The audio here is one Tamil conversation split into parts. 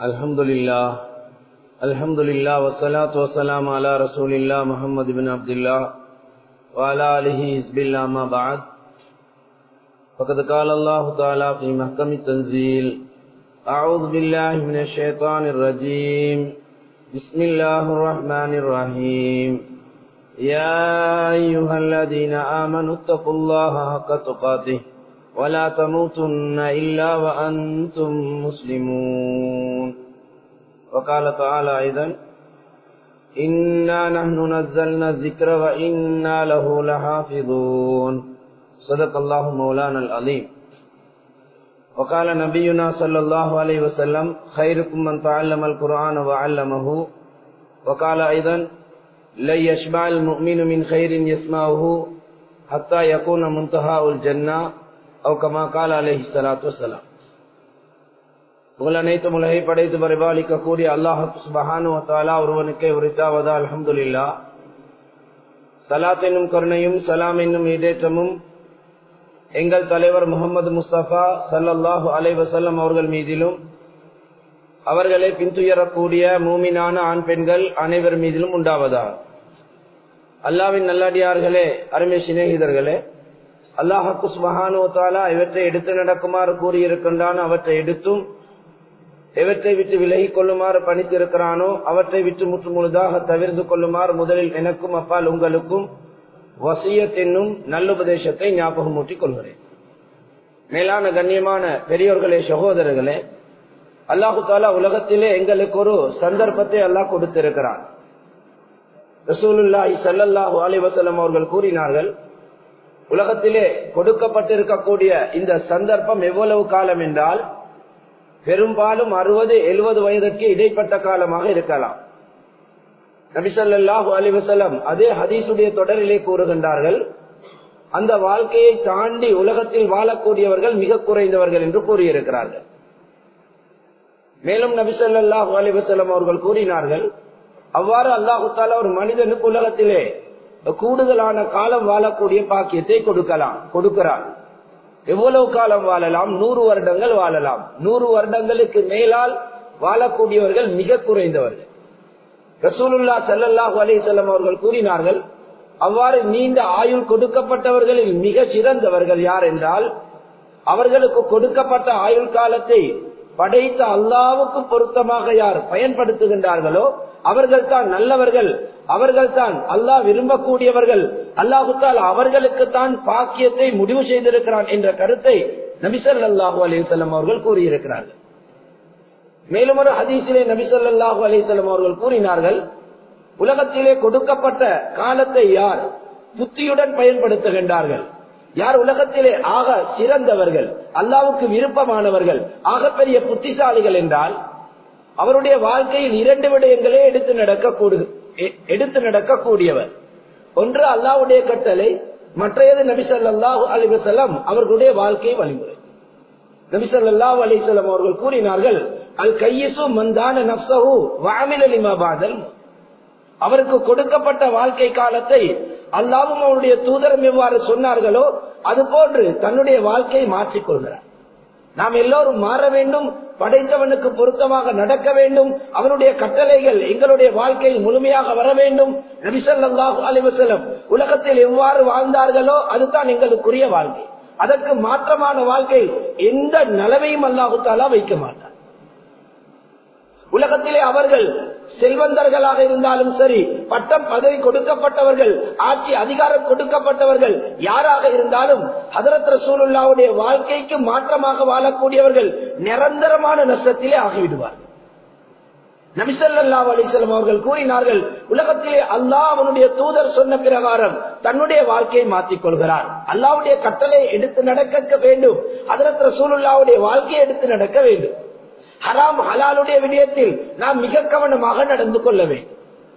Alhamdulillah wassalatu wassalamu ala rasulillah Muhammad ibn Abdullah wa ala alihi hizbillah ma ba'd. Faqad qala Allah ta'ala fi mahkamit tanzil. A'udhu billahi minash shaitanir rajim. Bismillahir rahmanir rahim. Ya ayyuhalladhina amanu taqullaha haqqa tuqatih wa la tamutunna illa wa antum muslimun. وقال تعالى أيضا إنا نحن نزلنا الذكر وإنا له لحافظون صدق الله مولانا العظيم. وقال نبينا صلى الله عليه وسلم خيركم من تعلم القرآن وعلمه. وقال أيضا لا يشبع المؤمن من خير يسمعه حتى يكون منتهى الجنة أو كما قال عليه الصلاة والسلام. உங்கள் அனைத்தும் உலகை படைத்து பரிபாலிக்கக்கூடிய அல்லாஹ் சுப்ஹானஹு வ தஆலா ஒருவனுக்கே உரித்தாவதா. அல்ஹம்துலில்லாஹ். ஸலாத் என்னும் கருணையும் சலாம் என்னும் ஈடேற்றமும் எங்கள் தலைவர் முஹம்மது முஸ்தபா ஸல்லல்லாஹு அலைஹி வஸல்லம் அவர்கள் மீதிலும் அவர்களை பின்துயரக்கூடிய மூமினான ஆண் பெண்கள் அனைவர் மீதிலும் உண்டாவதா. அல்லாஹ்வின் நல்லடியார்களே, அருமை சிநேகிதர்களே, அல்லாஹ் சுப்ஹானஹு வ தஆலா இவற்றை எடுத்து நடக்குமாறு கூறியிருக்கின்றான். அவற்றை எடுத்தும் எவற்றை விட்டு விலகிக் கொள்ளுமாறு பணித்திருக்கிறானோ அவற்றை விட்டு முற்று முழுதாக தவிர்த்து கொள்ளுமாறு முதலில் எனக்கும் அப்பால் உங்களுக்கும் வசியத் என்னும் நல்லுபதேசத்தை ஞாபகம் ஊட்டிக் கொள்கிறேன். மேலான கண்ணியமான பெரியோர்களே, சகோதரர்களே, அல்லாஹு தாலா உலகத்திலே எங்களுக்கு ஒரு சந்தர்ப்பத்தை அல்லாஹ் கொடுத்திருக்கிறான். ரசூலுல்லாஹி ஸல்லல்லாஹு அலைஹி வஸல்லம் அவர்கள் கூறினார்கள், உலகத்திலே கொடுக்கப்பட்டிருக்கக்கூடிய இந்த சந்தர்ப்பம் எவ்வளவு காலம் என்றால் பெரும்பாலும் 60-70 வயதுக்கு இடைப்பட்ட காலமாக இருக்கலாம். நபி ஸல்லல்லாஹு அலைஹி வஸல்லம் அதே ஹதீஸுடைய தொடரிலே கூறுகின்றார்கள், அந்த வாழ்க்கையை தாண்டி உலகத்தில் வாழக்கூடியவர்கள் மிக குறைந்தவர்கள் என்று கூறியிருக்கிறார்கள். மேலும் நபி ஸல்லல்லாஹு அலைஹி வஸல்லம் அவர்கள் கூறினார்கள், அவ்வாறு அல்லாஹ் தஆலா ஒரு மனிதனுக்கு உலகத்திலே கூடுதலான காலம் வாழக்கூடிய பாக்கியத்தை கொடுக்கிறான். எவ்வளவு காலம் வாழலாம்? 100 வருடங்கள் வாழலாம். 100 வருடங்களுக்கு மேலால் வாழக்கூடியவர்கள் மிக குறைந்தவர்கள். ரசூலுல்லாஹ் ஸல்லல்லாஹு அலைஹி வஸல்லம் அவர்கள் கூறினார்கள், அவ்வாறு நீண்ட ஆயுள் கொடுக்கப்பட்டவர்களில் மிக சிறந்தவர்கள் யார் என்றால், அவர்களுக்கு கொடுக்கப்பட்ட ஆயுள் காலத்தை படைத்த அல்லாஹ்வுக்கு பொருத்தமாக யார் பயன்படுத்துகின்றார்களோ அவர்கள் தான் நல்லவர்கள், அவர்கள் தான் அல்லாஹ் விரும்பக்கூடியவர்கள், அல்லாஹு தஆலா அவர்களுக்கு தான் பாக்கியத்தை முடிவு செய்திருக்கிறான் என்ற கருத்தை நபி ஸல்லல்லாஹு அலைஹி வஸல்லம் அவர்கள் கூறியிருக்கிறார்கள். மேலும் ஒரு ஹதீஸிலே நபி ஸல்லல்லாஹு அலைஹி வஸல்லம் அவர்கள் கூறினார்கள், உலகத்திலே கொடுக்கப்பட்ட காலத்தை யார் புத்தியுடன் பயன்படுத்துகின்றார்கள், யார் உலகத்திலே ஆக சிறந்தவர்கள், அல்லாஹ்வுக்கு விருப்பமானவர்கள், ஆகப்பெரிய புத்திசாலிகள் என்றால் அவருடைய வாழ்க்கையில் 2 விடயங்களே எடுத்து நடக்கக்கூடியவர். ஒன்று அல்லாஹ்வுடைய கட்டளை, மற்றையது நபி ஸல்லல்லாஹு அலைஹி வஸல்லம் அவர்களுடைய வாழ்க்கை வழிமுறை. நபி ஸல்லல்லாஹு அலைஹி வஸல்லம் அவர்கள் கூறினார்கள், அல் கையிசு மன் தான நஃப்ஸஹு வ அமில லிமா பஅதல். அவருக்கு கொடுக்கப்பட்ட வாழ்க்கை காலத்தை அல்லாஹ்வும் அவருடைய தூதரும் எவ்வாறு சொன்னார்களோ அதுபோன்று தன்னுடைய வாழ்க்கையை மாற்றிக்கொள்கிறார். நாம் எல்லோரும் மாற வேண்டும், படைத்தவனுக்கு பொருத்தமாக நடக்க வேண்டும், அவனுடைய கட்டளைகள் எங்களுடைய வாழ்க்கையில் முழுமையாக வர வேண்டும். நபி ஸல்லல்லாஹு அலைஹி வஸல்லம் உலகத்தில் எவ்வாறு வாழ்ந்தார்களோ அதுதான் எங்களுக்குரிய வாழ்க்கை. அதற்கு மாற்றமான வாழ்க்கை எந்த நிலைமையும் அல்லாஹ் தஆலா வைக்க மாட்டார். உலகத்திலே அவர்கள் செல்வந்தர்களாக இருந்தாலும் சரி, பட்டம் பதவி கொடுக்கப்பட்டவர்கள், ஆட்சி அதிகாரம் கொடுக்கப்பட்டவர்கள் யாராக இருந்தாலும் ஹஜ்ரத் ரசூலுல்லாஹ்வுடைய வாழ்க்கைக்கு மாற்றமாக வாழக்கூடியவர்கள் நிரந்தரமான நஷ்டத்திலே ஆகிவிடுவார்கள். நபி ஸல்லல்லாஹு அலைஹி வஸல்லம் அவர்கள் கூறினார்கள், உலகத்திலே அல்லாஹ் அவனுடைய தூதர் சொன்ன பிரகாரம் தன்னுடைய வாழ்க்கையை மாற்றிக் கொள்கிறார். அல்லாஹ்வுடைய கட்டளை எடுத்து நடக்க வேண்டும், ஹஜ்ரத் ரசூலுல்லாஹ்வுடைய வாழ்க்கையை எடுத்து நடக்க வேண்டும். ஹராம் ஹலாலுடைய விடயத்தில் நாம் மிக கவனமாக நடந்து கொள்ள வேண்டும்.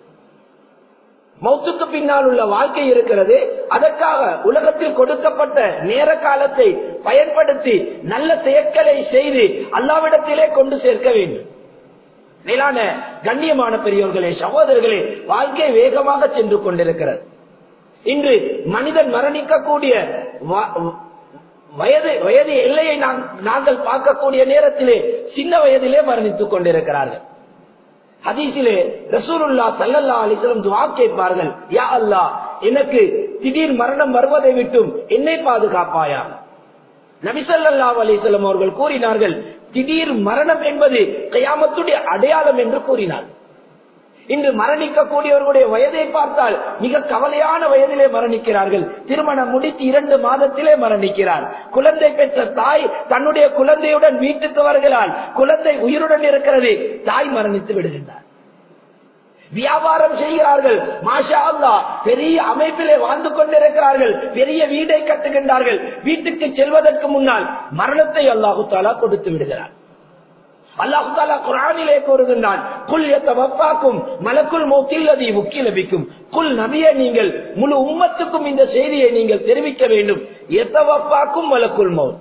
மௌத்துக்கு பின்னால் உள்ள வாழ்க்கை இருக்கிறது, அதற்காக உலகத்தில் கொடுக்கப்பட்ட நேர காலத்தை பயன்படுத்தி நல்ல செயற்களை செய்து அல்லாஹ்விடத்திலே கொண்டு சேர்க்க வேண்டும். மேலான கண்ணியமான பெரியோர்களே, சகோதரர்களே, வாழ்க்கை வேகமாக சென்று கொண்டிருக்கிறது. இன்று மனிதன் மரணிக்கக்கூடிய வயது எல்லையை நாங்கள் பார்க்கக்கூடிய நேரத்திலே சின்ன வயதிலே மரணித்துக் கொண்டிருக்கிறார்கள். ஹதீஸிலே ரசூலுல்லாஹ் ஸல்லல்லாஹு அலைஹி வஸல்லம் துஆ கேட்பார்கள், யா அல்லாஹ், எனக்கு திடீர் மரணம் வருவதை விட்டும் என்னை பாதுகாப்பாயாக. நபி ஸல்லல்லாஹு அலைஹி வஸல்லம் அவர்கள் கூறினார்கள், திடீர் மரணம் என்பது கியாமத்துடைய அடையாளம் என்று கூறினார். இன்று மரணிக்கக்கூடியவர்களுடைய வயதை பார்த்தால் மிக கவலையான வயதிலே மரணிக்கிறார்கள். திருமணம் முடித்து 2 மாதத்திலே மரணிக்கிறார். குழந்தை பெற்ற தாய் தன்னுடைய குழந்தையுடன் வீட்டுக்கு வருகிறாள். குழந்தை உயிருடன் இருக்கிறது, தாய் மரணித்து விடுகின்றார். வியாபாரம் செய்கிறார்கள், மாஷா அல்லாஹ், பெரிய அமைப்பிலே வாழ்ந்து கொண்டிருக்கிறார்கள், பெரிய வீடை கட்டுகின்றார்கள். வீட்டுக்கு செல்வதற்கு முன்னால் மரணத்தை அல்லாஹு தஆலா கொடுத்து விடுகிறார். அல்லாஹ் தஆலா குர்ஆனிலே கூறுகின்றான், குல் யதவஃபாக்கும் மலக்குல் மௌத்தில் லதி வக்கில பிக்கும். குல் நபியே, நீங்கள் முழு உம்மத்துக்கும் இந்த செய்தியை நீங்கள் தெரிவிக்க வேண்டும். யதவஃபாக்கும் மலக்குல் மௌத்.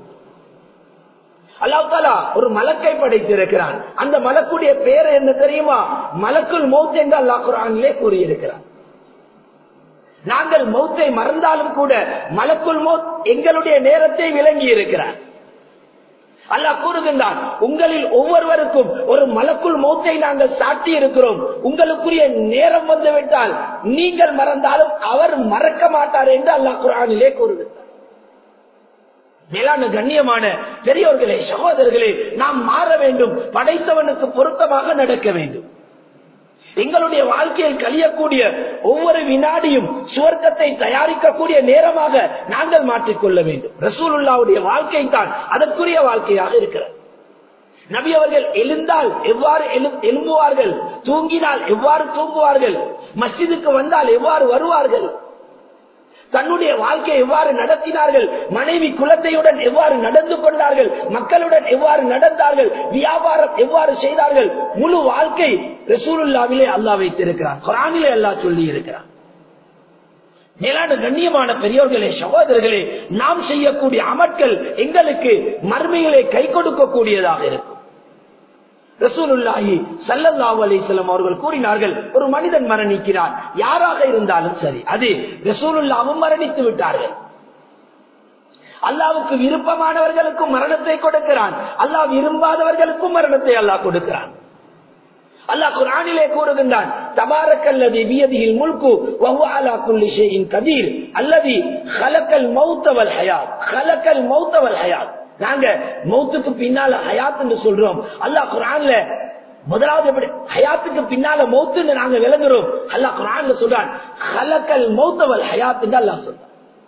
அல்லாஹ் தஆலா ஒரு மலக்கை படைத்திருக்கிறான். அந்த மலக்குடைய பெயர் என்ன தெரியுமா? மலக்குல் மௌத் என்று அல்லாஹ் குர்ஆனிலே கூறியிருக்கிறான். நாங்கள் மௌத்தை மறந்தாலும் கூட மலக்குல் மௌத் எங்களுடைய நேரத்தை விளங்கி இருக்கிறார். அல்லாஹ் கூறுகின்றான், உங்களில் ஒவ்வொருவருக்கும் ஒரு மலக்குல் மௌத்தை நாங்கள் சாட்டி இருக்கிறோம். உங்களுக்குரிய நேரம் வந்துவிட்டால் நீங்கள் மறந்தாலும் அவர் மறக்க மாட்டார் என்று அல்லாஹ் குர்ஆனிலே கூறுகின்றார். மேலான கண்ணியமான பெரியோர்களே, சகோதரர்களே, நாம் மாற வேண்டும். படைத்தவனுக்கு பொருத்தமாக நடக்க வேண்டும். எங்களுடைய வாழ்க்கையில் கழியக்கூடிய ஒவ்வொரு வினாடியும் சுவர்க்கத்தை தயாரிக்கக்கூடிய நேரமாக நாங்கள் மாற்றிக்கொள்ள வேண்டும். ரசூலுல்லாஹ்வுடைய வாழ்க்கை தான் அதற்குரிய வாழ்க்கையாக இருக்கிறது. நபி அவர்கள் எழுந்தால் எவ்வாறு எழும்புவார்கள், தூங்கினால் எவ்வாறு தூங்குவார்கள், மஸ்ஜிதுக்கு வந்தால் எவ்வாறு வருவார்கள், தன்னுடைய வாழ்க்கையை எவ்வாறு நடத்தினார்கள், மனைவி குழந்தையுடன் எவ்வாறு நடந்து கொண்டார்கள், மக்களுடன் எவ்வாறு நடந்தார்கள், வியாபாரம் எவ்வாறு செய்தார்கள், முழு வாழ்க்கை ரசூலுல்லாஹ்விலே அல்லாஹ் வைத்திருக்கிறார். குர்ஆனிலே அல்லாஹ் சொல்லி இருக்கிறார். மேலான கண்ணியமான பெரியோர்களே, சகோதரர்களே, நாம் செய்யக்கூடிய அமல்கள் எங்களுக்கு மறுமையிலே கை கொடுக்கக்கூடியதாக இருக்கும். ரசூலுல்லாஹி ஸல்லல்லாஹு அலைஹி வஸல்லம் அவர்கள் கூறினார்கள், ஒரு மனிதன் மரணிக்கிறார், யாராக இருந்தாலும் சரி, அது ரசூலுல்லாஹ்வும் மரணித்து விட்டார்கள். அல்லாஹ்வுக்கு விருப்பமானவர்களுக்கும் மரணத்தை கொடுக்கிறான், அல்லாஹ் விரும்பாதவர்களுக்கும் மரணத்தை அல்லாஹ் கொடுக்கிறான். அல்லாஹ் குர்ஆனிலே கூறுகின்றான், தபாரக்கல்லதி பியதிஹில் முல்கு வ ஹுவ அலா குல்லி ஷைஇன் கதீர் அல்லதி خلقல் மௌத வல் ஹயாத். خلقல் மௌத வல் ஹயாத். நாங்க மௌத்துக்கு பின்னால ஹயாத் என்று சொல்றோம். அல்லாஹ் குர்ஆன்ல முதலாவது எப்படி ஹயாத்துக்கு பின்னால மௌத்துன்னு நாங்க விளங்குறோம். அல்லாஹ் குர்ஆன்ல சொல்றான், خلقல் மௌத வல் ஹயாத் என்று அல்லாஹ் சொல்றான்.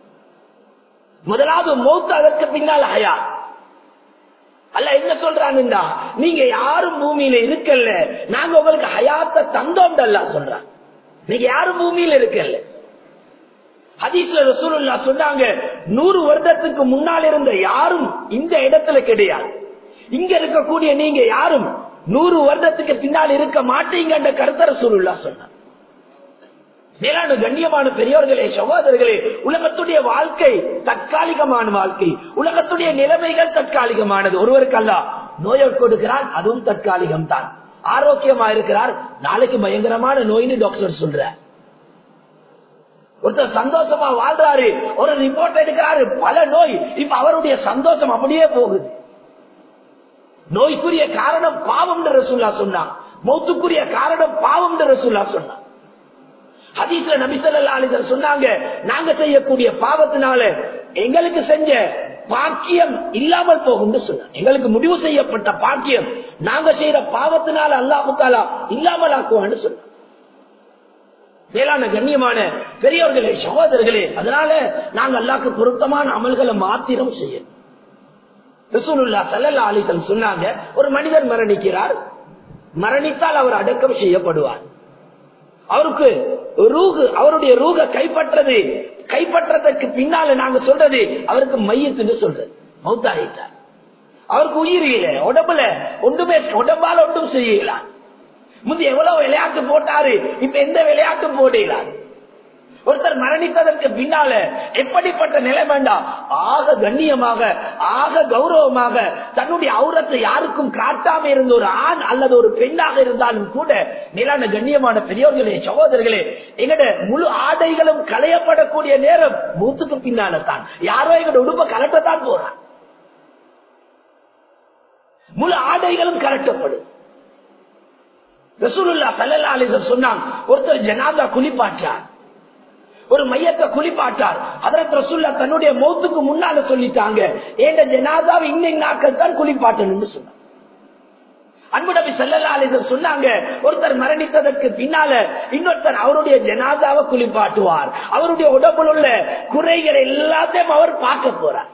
முதலாவது மௌத், அதற்கு பின்னால ஹயாத். அல்லாஹ் என்ன சொல்றான்டா, நீங்க யாரும் பூமியில இருக்கல்ல, நாங்க உங்களுக்கு ஹயாத்தை தந்தோம் அல்லாஹ் சொல்றான். நீங்க யாரும் பூமியில இருக்கல்ல. ஹதீஸ்ல ரசூலுல்லாஹ் சொன்னாங்க, 100 வருடத்துக்கு முன்னால் இருந்த யாரும் இந்த இடத்துல கிடையாது. இங்க இருக்கக்கூடிய நீங்க யாரும் 100 வருடத்துக்கு பின்னால் இருக்க மாட்டீங்க என்ற கருத்தை ரசூலுல்லாஹ் சொன்னார். மேலான கண்ணியமான பெரியோர்களே, சகோதரர்களே, உலகத்துடைய வாழ்க்கை தற்காலிகமான வாழ்க்கை. உலகத்துடைய நிலைமைகள் தற்காலிகமானது. ஒருவருக்கு அல்லாஹ் நோயை கொடுக்கிறான், அதுவும் தற்காலிகம் தான். ஆரோக்கியமா இருக்கிறார், நாளைக்கு பயங்கரமான நோயின்னு டாக்டர் சொல்றார். ஒருத்தர் சந்தோஷமா வாழ்றாரு, ஒரு ரிப்போர்ட் எடுக்கிறாரு, பல நோய். இப்ப அவருடைய சந்தோஷம் அப்படியே போகுது. நோய்க்குரிய காரணம் பாவம் என்று ரசூலுல்லாஹ் சொன்னார். மௌத்துக்குரிய காரணம் பாவம் என்று ரசூலுல்லாஹ் சொன்னார். ஹதீஸ்ல நபி ஸல்லல்லாஹு அலைஹி வஸல்லம் சொன்னாங்க, நாங்க செய்யக்கூடிய பாவத்தினால எங்களுக்கு செஞ்ச பாக்கியம் இல்லாமல் போகும் சொன்னாங்க. எங்களுக்கு முடிவு செய்யப்பட்ட பாக்கியம் நாங்க செய்யற பாவத்தினால அல்லாஹ் தஆலா இல்லாமல் ஆக்குவான்னு சொன்னாங்க. மேலான கண்ணியமான பெரியவர்களே, சகோதரர்களே, அதனால நாங்க அல்லாஹ்க்கு பொருத்தமான அமல்களை மாத்திரம் செய்யணும். ரசூலுல்லாஹ் ஸல்லல்லாஹு அலைஹி வஸல்லம் சொன்னாங்க, ஒரு மனிதர் மரணிக்கிறார், மரணித்தால் அவர் அடக்கம் செய்யப்படுவார். அவருக்கு அவருடைய ரூக கைப்பற்றதற்கு பின்னால நாங்க சொல்றது அவருக்கு மையத்துன்னு சொல்றது, மௌத்தாயிட்டார். அவருக்கு உயிர் இல்லை, உடம்புல ஒன்றுமே, உடம்பால ஒன்றும் செய்யலாம். முந்தைய எவ்வளவு விளையாட்டு போட்டாரு, இப்ப எந்த விளையாட்டும் போடலாம். ஒருத்தர் மரணித்ததற்கு பின்னால எப்படிப்பட்ட நிலை வேண்டாம், ஆக கண்ணியமாக ஆக கௌரவமாக தன்னுடைய அவுரத்தை யாருக்கும் காட்டாம இருந்த ஒரு ஆண் அல்லது ஒரு பெண்ணாக இருந்தாலும் கூட, மேலான கண்ணியமான பெரியோர்களே சகோதரர்களே, எங்கட முழு ஆடைகளும் களையப்படக்கூடிய நேரம் மூத்துக்கு பின்னால தான். யாரோ எங்கட உடுப்ப கலட்டத்தான் போறான், முழு ஆடைகளும் கலட்டப்படும். ரசூலுல்லாஹ் ஸல்லல்லாஹு அலைஹி வஸல்லம் சொன்னாங்க, ஒருத்தர் ஜனாதா குளிப்பாட்டார், ஒரு மையத்தை குளிப்பாட்டார். ஹஜ்ரத் ரசூலுல்லாஹ் தன்னுடைய மௌத்துக்கு முன்னால சொல்லிட்டாங்க, ஏண்ட ஜனாதாவை இன்னைக்கு நாட்கள் தான் குளிப்பாட்டணும்னு சொன்னாங்க. அன்பு நபி ஸல்லல்லாஹு அலைஹி வஸல்லம் சொன்னாங்க, ஒருத்தர் மரணித்ததற்கு பின்னால இன்னொருத்தர் அவருடைய ஜனாதாவை குளிப்பாட்டுவார். அவருடைய உடம்பில் உள்ள குறைகளை எல்லாத்தையும் அவர் பார்க்க போறார்.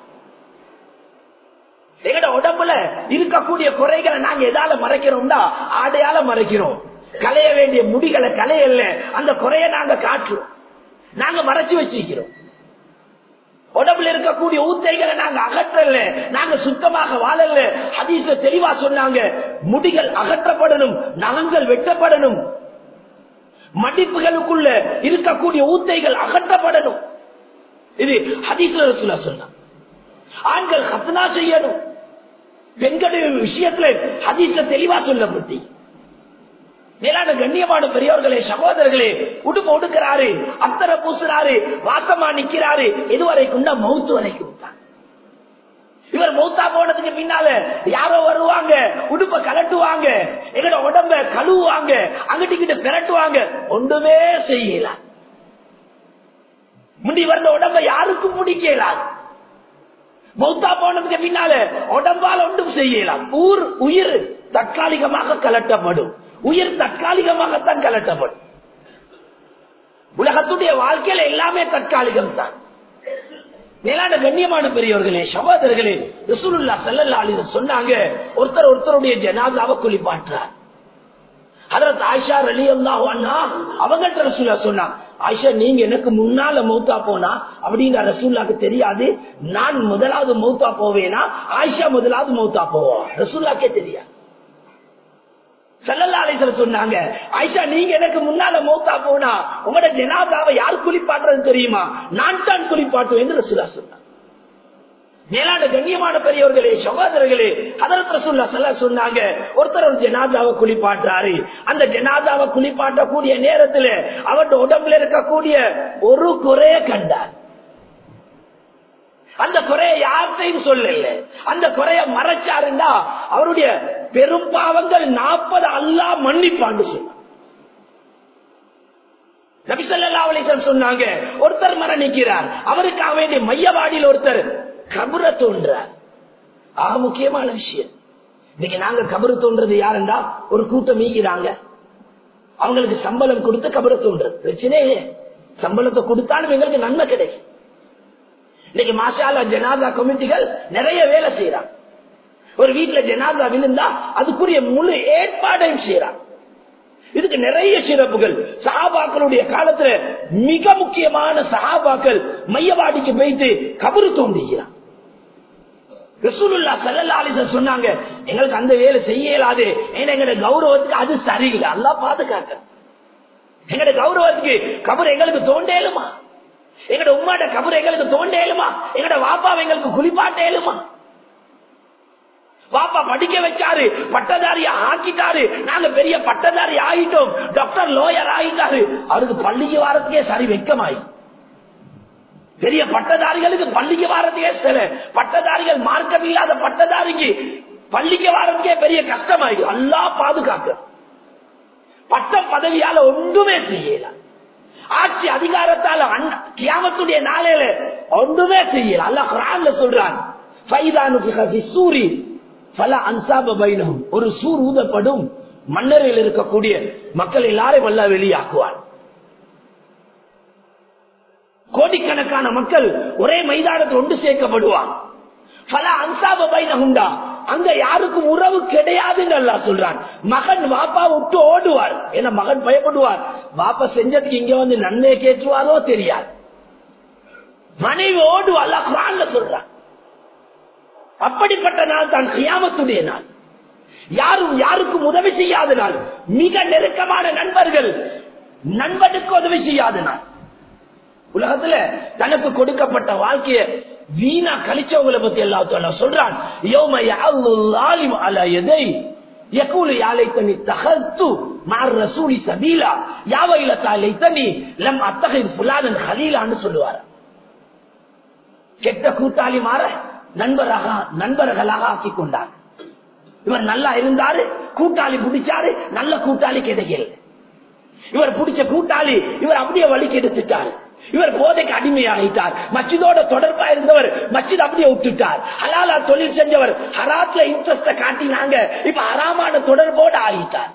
எங்கட உடம்புல இருக்கக்கூடிய குறைகளை நாங்க எதால மறைக்கிறோம்னா ஆடையால மறைக்கிறோம். களைய வேண்டிய முடிகளை களையல்ல, அந்த குறைய நாங்க காட்டுறோம், நாங்க மறைச்சு வச்சிருக்கிறோம். உடம்புல இருக்கக்கூடிய ஊத்தைகளை நாங்க அகற்றல, நாங்க சுத்தமாக வாழல. ஹதீஸ்ல தெளிவா சொன்னாங்க, முடிகள் அகற்றப்படணும், நகங்கள் வெட்டப்படணும், மடிப்புகளுக்குள்ள இருக்கக்கூடிய ஊத்தைகள் அகற்றப்படணும். இது ஹதீஸ்ல ரசூலுல்லாஹ் சொன்னாங்க. ஆண்கள் ஹத்னா செய்யணும், பெண்களுடைய விஷயத்துல ஹதீஸ்ல தெளிவா சொல்லப்பட்டு. மேலான கண்ணியமான பெரியவர்களே சகோதரர்களே, உடுப்பு உடுக்கிறாரு, அத்தரை பூசுறாரு, வாசமா நிக்கிறாரு, இதுவரைக்கும் மௌத்து வரைக்கும் தான். இவர் மௌத்தா போனதுக்கு பின்னால யாரோ வருவாங்க, உடுப்ப கலட்டுவாங்க, எங்களோட உடம்ப கழுவுவாங்க, அங்கிட்டு பிரட்டுவாங்க, ஒன்றுமே செய்யலாம். முந்தி வந்த உடம்ப யாருக்கும் முடிக்கலாது. மௌத்தா போனதுக்கு பின்னால உடம்பால் ஒன்றும் செய்யலாம். உயிர் தற்காலிகமாக கலட்டப்படும், உயிர் தற்காலிகமாகத்தான் கலட்டப்படும். உலகத்துடைய வாழ்க்கையில எல்லாமே தற்காலிகம் தான். மேலான கண்ணியமான பெரியவர்களே சகோதரர்களே, ரசூலுல்லாஹ் ஸல்லல்லாஹு அலைஹி வஸல்லம் சொன்னாங்க, ஒருத்தருடைய ஜனாஸாவை குளிப்பாட்டுறார். ஹஜ்ரத் ஆயிஷா ரலியல்லாஹு அன்ஹா அவங்கள்ட்ட ரசூலுல்லாஹ் சொன்னாங்க, ஆயிஷா நீங்க எனக்கு முன்னால மௌத்தா போனா அப்படிங்கிற ரசூலுல்லாஹ்க்கு தெரியாது, நான் முதலாவது மௌத்தா போவேனா ஆயிஷா முதலாவது மௌத்தா போவா, ரசூலுல்லாஹ்க்கே தெரியாது. ஸல்லல்லாஹு அலைஹி வஸல்லம் சொன்னாங்க, ஆயிஷா நீங்க எனக்கு முன்னால மௌத்தா போனா உங்களோட ஜனாஸாவை யார் குளிப்பாட்டுறது தெரியுமா, நான் தான் குளிப்பாட்டுவேன் என்று ரசூலுல்லாஹ் சொன்னாங்க. மேலான கண்ணியமான பெரியவர்களே சகோதரர்களே, ஹஜ்ரத் ரசூலுல்லாஹ் ஸல்லல்லாஹு அலைஹி வஸல்லம் சொன்னாங்க, ஒருத்தர் ஒரு ஜனாஸாவை குளிப்பாட்டுறாரு. அந்த ஜனாஸாவை குளிப்பாட்டக்கூடிய நேரத்தில் அவருடைய உடம்புல இருக்கக்கூடிய ஒரு குறைய கண்டார். அந்த குறைய யார்த்தையும் சொல்லல, அந்த குறைய மறைச்சாருண்டா அவருடைய பெரும் பாவங்கள் 40 அல்லாஹ் மன்னிப்பான்னு சொன்னார். நபி ஸல்லல்லாஹு அலைஹி வஸல்லம் சொன்னாங்க, ஒருத்தர் மரணிக்கிறார், அவருக்காக வேண்டிய மையவாடியில் ஒருத்தர் கபர தோன்றார். ஆக முக்கியமான விஷயம், இன்னைக்கு நாங்க கபரு தோன்றது யாருண்டா ஒரு கூட்டம் ஈகிறாங்க, அவங்களுக்கு சம்பளம் கொடுத்து கபர தோன்றது பிரச்சனையே, சம்பளத்தை கொடுத்தாலும் எங்களுக்கு நன்மை கிடைக்கும். இன்னைக்கு மாஷா அல்லாஹ் ஜனாஸா கமிட்டிகள் நிறைய வேலை செய்யறாங்க. ஒரு வீட்டுல ஜனாஸா விழுந்தா அதுக்குரிய முழு ஏற்பாடையும் செய்யறாங்க. இதுக்கு நிறைய சிறப்புகள். சஹாபாக்களுடைய காலத்துல மிக முக்கியமான சஹாபாக்கள் மையவாடிக்கு போயிட்டு கபரு தோண்டுகிறான். ரசூலுல்லாஹ் ஸல்லல்லாஹு அலைஹி வஸல்லம் சொன்னாங்க, எங்களுக்கு அந்த வேலை செய்யலாது, ஏன்னா எங்களோட கௌரவத்துக்கு அது சரியில்லை, அல்லாஹ் பாதுகாக்க. எங்களோட கௌரவத்துக்கு கபர் எங்களுக்கு தோண்டேலுமா, எங்களோட உம்மாட கபர் எங்களுக்கு தோண்டேலுமா, எங்களோட வாப்பாவை எங்களுக்கு குளிப்பாட்டேலுமா. வாப்பா படிக்க வச்சாரு, பட்டதாரி ஆக்கிட்டாரு, நாங்க பெரிய பட்டதாரி ஆகிட்டோம், டாக்டர் லோயர் ஆகிட்டாரு, அவருக்கு பள்ளிக்கு வாரத்துக்கே சரி வெக்கமாயி. பெரிய பட்டதாரிகளுக்கு பள்ளிக்கு வாரத்துக்கே சில பட்டதாரிகள் மார்க்கம் இல்லாத பட்டதாரிக்கு பள்ளிக்கு வாரத்துக்கே பெரிய கஷ்டமாயிடு. அல்லாஹ் பாதுகாக்க. பட்டம் பதவியால ஒன்றுமே செய்யல, ஆட்சி அதிகாரத்தால கியாமத்துடைய நாளையில ஒன்றுமே செய்யல. அல்லாஹ் குர்ஆன்ல சொல்றான், ஒரு சூர் ஊதப்படும், மன்னரில் இருக்கக்கூடிய மக்கள் எல்லாரும் வல்ல வெளியாக்குவார். கோடிக்கணக்கான மக்கள் ஒரே மைதானத்தில் ஒன்று சேர்க்கப்படுவார். அங்க யாருக்கும் உறவு கிடையாதுன்னு அல்லாஹ் சொல்றான். மகன் வாப்பா விட்டு ஓடுவார், ஏன்னா மகன் பயப்படுவார், வாப்பா செஞ்சதுக்கு இங்க வந்து நன்மை கேட்டுவாரோ தெரியாது. மனைவி ஓடுவா, அல்லாஹ் குர்ஆன்ல சொல்றான். அப்படிப்பட்ட நாள் தான் கியாமத்துடைய நாள். யாரும் யாருக்கும் உதவி செய்யாத நாள், மிக நெருக்கமான நண்பர்கள் நண்பனுக்கு உதவி செய்யாத நாள். உலகத்துல தனக்கு கொடுக்கப்பட்ட வாழ்க்கைய வீணா கழிச்சவங்களை பத்தி அல்லாஹ் சொல்றான். யௌம யஅல்லுல் ஸாலிமு அலா யதை யகூலு யா லைத்தனி தகல்து மஅ ரசூலி சபீலா யா வைலதா லைத்தனி லம் அத்தகித் ஃபுலானன் கலீலான்னு சொல்லுவார். கெட்ட கூட்டாளி மாற நண்பர்களாக ஆக்கி கொண்டார். இவர் நல்லா இருந்தாரு, கூட்டாளி பிடிச்சாரு, நல்ல கூட்டாளி கிடைக்கல. இவர் பிடிச்ச கூட்டாளி இவர் அப்படியே வழிக்கு எடுத்துட்டார். இவர் போதைக்கு அடிமையாகிட்டார். மஸ்ஜிதோட தொடர்பா இருந்தவர் மஸ்ஜித் அப்படியே விட்டுட்டார். ஹலாலா தொழில் செஞ்சவர் ஹராத்ல இன்ட்ரெஸ்ட காட்டினாங்க, இப்ப ஹராமான தொடர்போடு ஆகிட்டார்.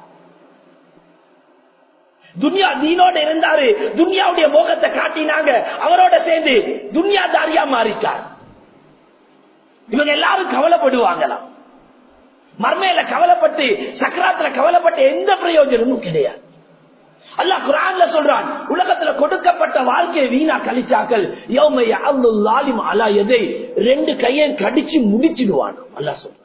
துன்யா தீனோட இருந்தாரு, துன்யாவுடைய மோகத்தை காட்டினாங்க, அவரோட சேர்ந்து துன்யாதாரியா மாறிட்டார். இவங்க எல்லாரும் கவலைப்படுவாங்களாம். மர்மையில கவலைப்பட்டு சக்கராத்துல கவலைப்பட்டு எந்த பிரயோஜனமும் கிடையாது. அல்லாஹ் குர்ஆன்ல சொல்றான், உலகத்துல கொடுக்கப்பட்ட வாழ்க்கையை வீணா கழிச்சாக்கள் யௌம யஅல்லுல் ஸாலிமு அலா யதை, ரெண்டு கையை கடிச்சு முடிச்சிடுவான். அல்லாஹ் சொல்றான்.